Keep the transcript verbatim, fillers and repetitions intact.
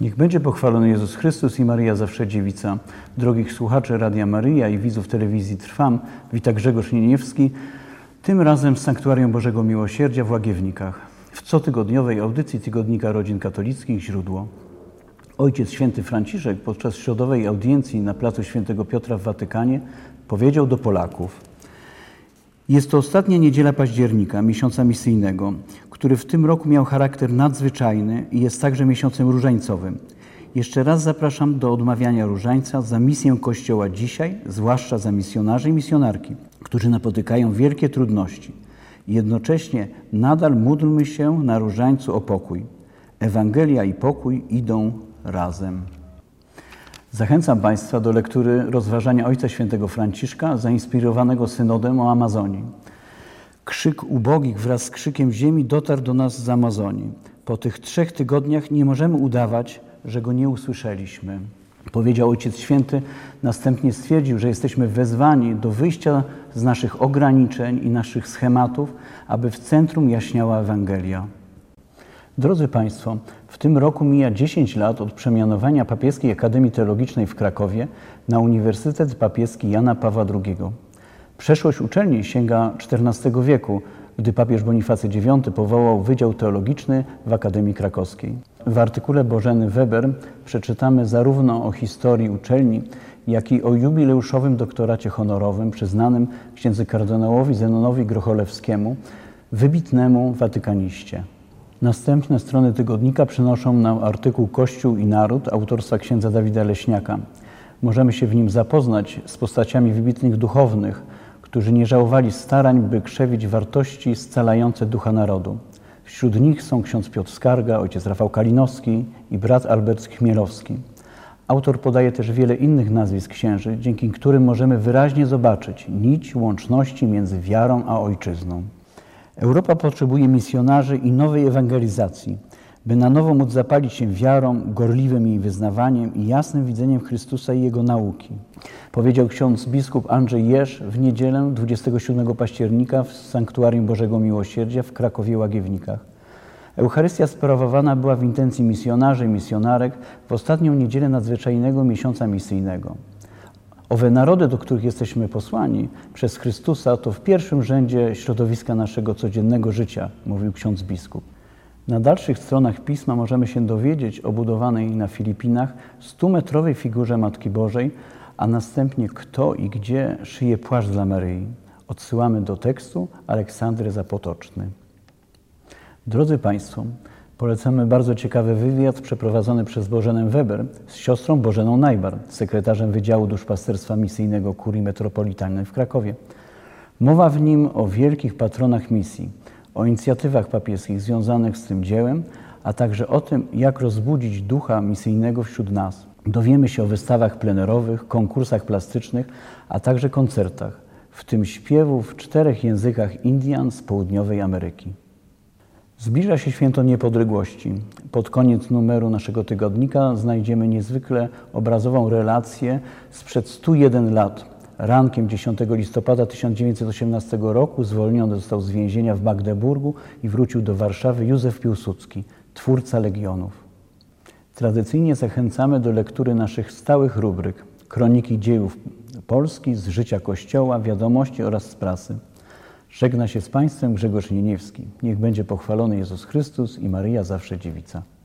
Niech będzie pochwalony Jezus Chrystus i Maryja zawsze dziewica. Drogich słuchaczy Radia Maryja i widzów telewizji Trwam, wita Grzegorz Nieniewski, tym razem z Sanktuarium Bożego Miłosierdzia w Łagiewnikach. W cotygodniowej audycji Tygodnika Rodzin Katolickich Źródło. Ojciec Święty Franciszek podczas środowej audiencji na placu Świętego Piotra w Watykanie powiedział do Polaków: jest to ostatnia niedziela października, miesiąca misyjnego, który w tym roku miał charakter nadzwyczajny i jest także miesiącem różańcowym. Jeszcze raz zapraszam do odmawiania różańca za misję Kościoła dzisiaj, zwłaszcza za misjonarzy i misjonarki, którzy napotykają wielkie trudności. Jednocześnie nadal módlmy się na różańcu o pokój. Ewangelia i pokój idą razem. Zachęcam Państwa do lektury rozważania Ojca Świętego Franciszka zainspirowanego synodem o Amazonii. Krzyk ubogich wraz z krzykiem ziemi dotarł do nas z Amazonii. Po tych trzech tygodniach nie możemy udawać, że go nie usłyszeliśmy. Powiedział Ojciec Święty, następnie stwierdził, że jesteśmy wezwani do wyjścia z naszych ograniczeń i naszych schematów, aby w centrum jaśniała Ewangelia. Drodzy Państwo, w tym roku mija dziesięć lat od przemianowania Papieskiej Akademii Teologicznej w Krakowie na Uniwersytet Papieski Jana Pawła drugiego. Przeszłość uczelni sięga czternastego wieku, gdy papież Bonifacy dziewiąty powołał Wydział Teologiczny w Akademii Krakowskiej. W artykule Bożeny Weber przeczytamy zarówno o historii uczelni, jak i o jubileuszowym doktoracie honorowym przyznanym księdzu kardynałowi Zenonowi Grocholewskiemu, wybitnemu watykaniście. Następne strony tygodnika przynoszą nam artykuł Kościół i Naród autorstwa księdza Dawida Leśniaka. Możemy się w nim zapoznać z postaciami wybitnych duchownych, którzy nie żałowali starań, by krzewić wartości scalające ducha narodu. Wśród nich są ksiądz Piotr Skarga, ojciec Rafał Kalinowski i brat Albert Chmielowski. Autor podaje też wiele innych nazwisk księży, dzięki którym możemy wyraźnie zobaczyć nić łączności między wiarą a ojczyzną. Europa potrzebuje misjonarzy i nowej ewangelizacji, by na nowo móc zapalić się wiarą, gorliwym jej wyznawaniem i jasnym widzeniem Chrystusa i Jego nauki. Powiedział ksiądz biskup Andrzej Jerz w niedzielę dwudziestego siódmego października w Sanktuarium Bożego Miłosierdzia w Krakowie Łagiewnikach. Eucharystia sprawowana była w intencji misjonarzy i misjonarek w ostatnią niedzielę nadzwyczajnego miesiąca misyjnego. Owe narody, do których jesteśmy posłani przez Chrystusa, to w pierwszym rzędzie środowiska naszego codziennego życia, mówił ksiądz biskup. Na dalszych stronach Pisma możemy się dowiedzieć o budowanej na Filipinach stumetrowej figurze Matki Bożej, a następnie kto i gdzie szyje płaszcz dla Maryi. Odsyłamy do tekstu Aleksandry Zapotoczny. Drodzy Państwo, polecamy bardzo ciekawy wywiad przeprowadzony przez Bożenę Weber z siostrą Bożeną Najbar, sekretarzem Wydziału Duszpasterstwa Misyjnego Kurii Metropolitalnej w Krakowie. Mowa w nim o wielkich patronach misji, o inicjatywach papieskich związanych z tym dziełem, a także o tym, jak rozbudzić ducha misyjnego wśród nas. Dowiemy się o wystawach plenerowych, konkursach plastycznych, a także koncertach, w tym śpiewu w czterech językach Indian z południowej Ameryki. Zbliża się święto niepodległości. Pod koniec numeru naszego tygodnika znajdziemy niezwykle obrazową relację sprzed stu jeden lat. Rankiem dziesiątego listopada tysiąc dziewięćset osiemnastego roku zwolniony został z więzienia w Magdeburgu i wrócił do Warszawy Józef Piłsudski, twórca Legionów. Tradycyjnie zachęcamy do lektury naszych stałych rubryk: Kroniki dziejów Polski, z życia Kościoła, wiadomości oraz z prasy. Żegna się z Państwem Grzegorz Nieniewski. Niech będzie pochwalony Jezus Chrystus i Maryja zawsze dziewica.